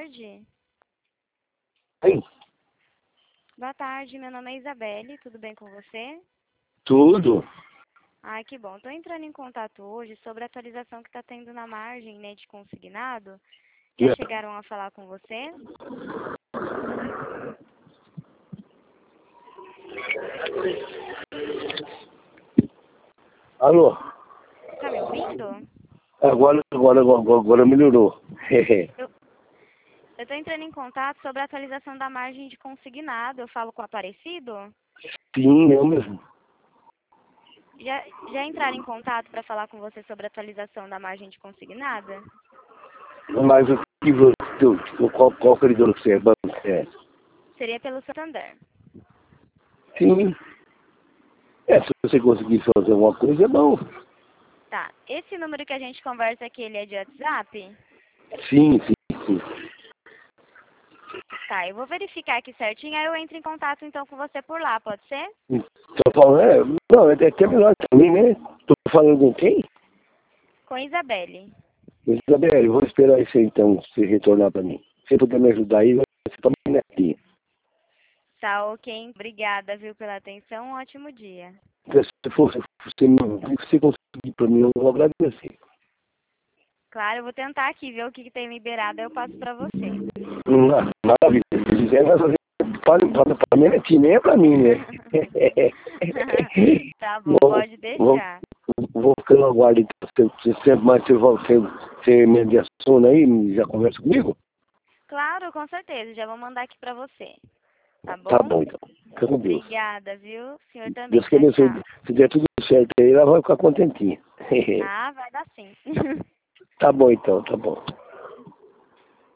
tarde. Oi, Boa tarde, meu nome é Isabelle, tudo bem com você? tudo. Ai, que bom. Estou entrando em contato hoje sobre a atualização que está tendo na margem, né, de consignado. Já É. chegaram a falar com você? Alô? Tá me ouvindo? Agora melhorou. Eu estou entrando em contato sobre a atualização da margem de consignado. Eu falo com o Aparecido? Sim, eu mesmo. Já entraram em contato para falar com você sobre a atualização da margem de consignada? Mas o que você, qual corredor que você é? Banco que é? Seria pelo Santander. Sim. Se você conseguir fazer alguma coisa, é bom. Tá. Esse número que a gente conversa aqui, ele é de WhatsApp? Sim, sim, sim. Tá, eu vou verificar aqui certinho, aí eu entro em contato então com você por lá, pode ser? Tô falando, não, é até melhor também, né? Tô falando com quem? Com Isabelle. Isabel, eu vou esperar isso então, você retornar pra mim. Se puder me ajudar aí, vai ser pra mim netinha. Tá, ok. Obrigada, viu, pela atenção. Um ótimo dia. Se você conseguir pra mim, eu vou agradecer. Claro, eu vou tentar aqui ver o que tem liberado, aí eu passo pra você. Maravilha. Se quiser, nós fazemos pra minha netinha, nem é pra mim, né? Tá bom, Vou, pode vou, deixar. vou ficar no aguardo, então. Você sempre mais você me adiciona aí, já conversa comigo? Claro, com certeza. Já vou mandar aqui pra você. Tá Tá bom? bom, então. Fica com Deus. Obrigada, viu? O senhor também. Deus que Tchau, abençoe. tchau. Se der tudo certo aí, ela vai ficar contentinha. Ah, vai dar sim. Tá bom, então, tá bom.